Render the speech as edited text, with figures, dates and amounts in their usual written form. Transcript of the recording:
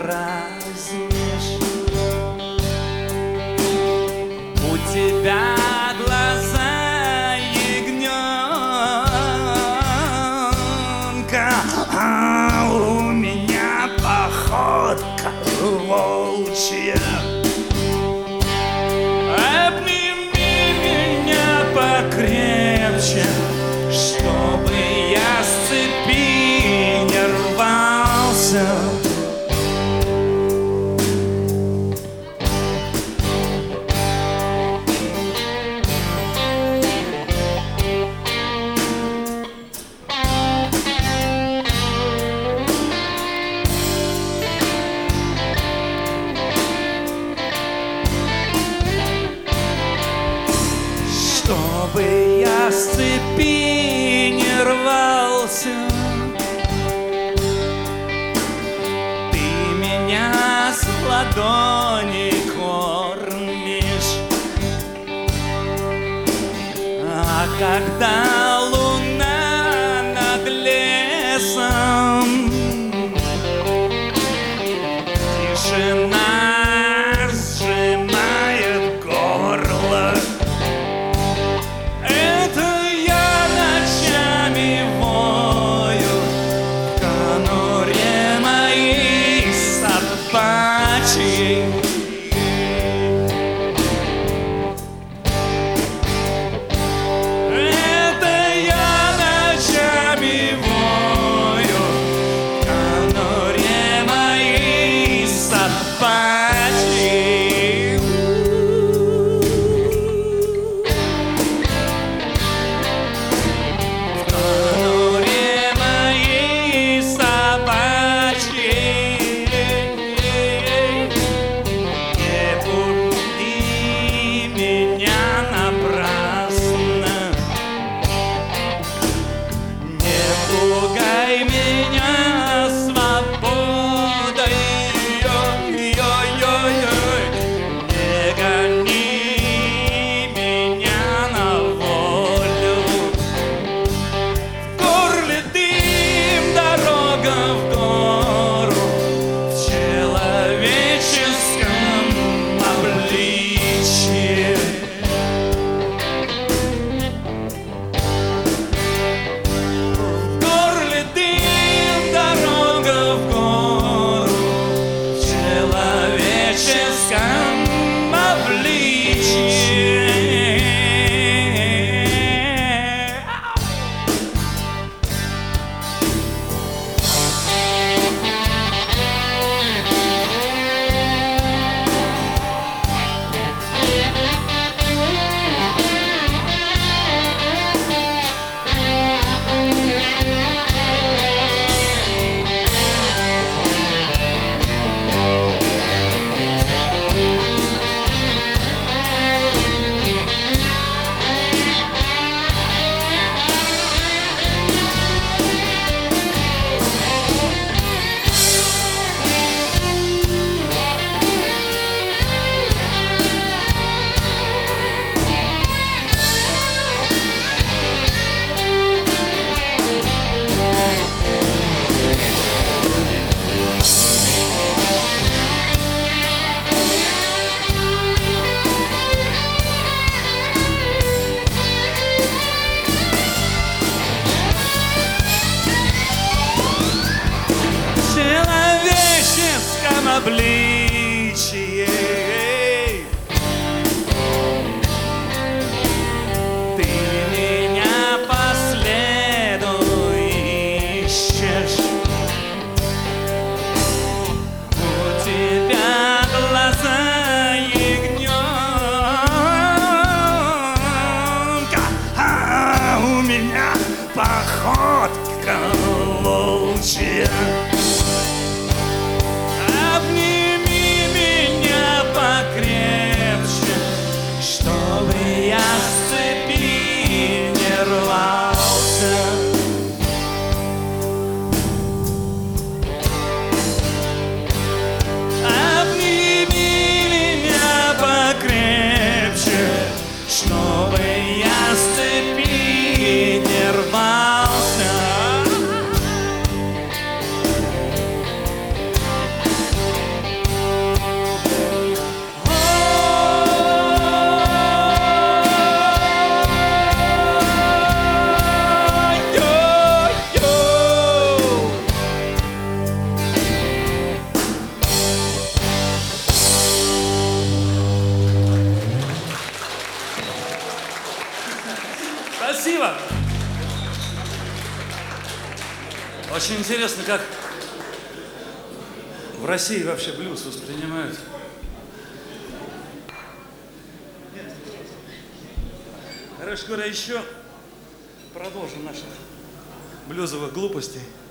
дразнишь. У тебя глаза ягненка, а у меня походка волчья. Обними меня покрепче, чтобы я с цепи не рвался. Чтобы я с цепи не рвался, ты меня с ладони кормишь. А когда луна над лесом, тишина сжимает горло. Это я ночами вою в конуре моей собачьей. Это я ночами вою в конуре моей собачьей. В конуре моей собачьей. Спасибо. Очень интересно, как в России вообще блюз воспринимают. Короче говоря, еще продолжим наших блюзовых глупостей.